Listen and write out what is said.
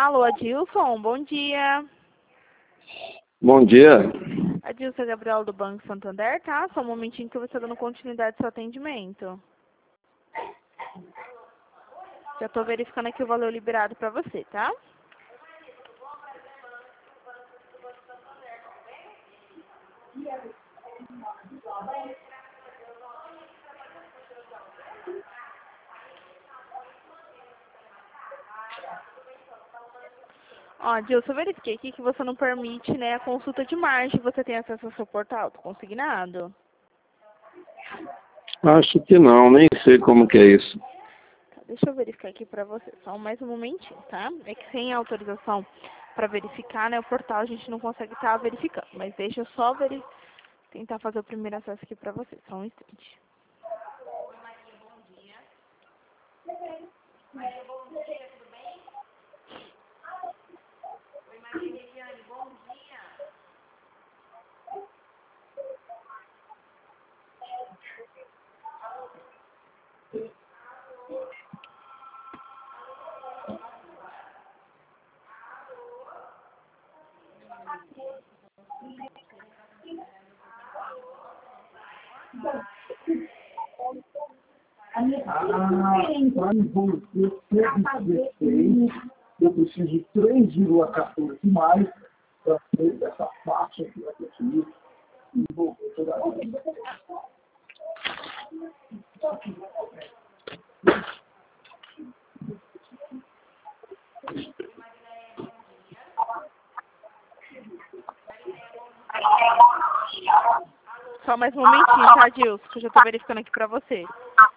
Alô, Adilson, bom dia. Bom dia. Adilson, é Gabriela do Banco Santander, tá? Só um momentinho que eu vou estar dando continuidade ao seu atendimento. Já estou verificando aqui o valor liberado para você, tá? Ó, Adilson, eu verifiquei aqui que você não permite, né, a consulta de margem. Você tem acesso ao seu portal consignado? Acho que não, nem sei como que é isso. Tá, deixa eu verificar aqui para você. Só mais um momentinho, tá? É que sem autorização para verificar, né, o portal a gente não consegue estar verificando. Mas deixa eu só tentar fazer o primeiro acesso aqui para você. Só um instante. Eu preciso de 3,14 mais para ter essa faixa que vai conseguir envolver toda a vida. Só mais um momentinho, tá, Adilson? Que eu já estou verificando aqui para você.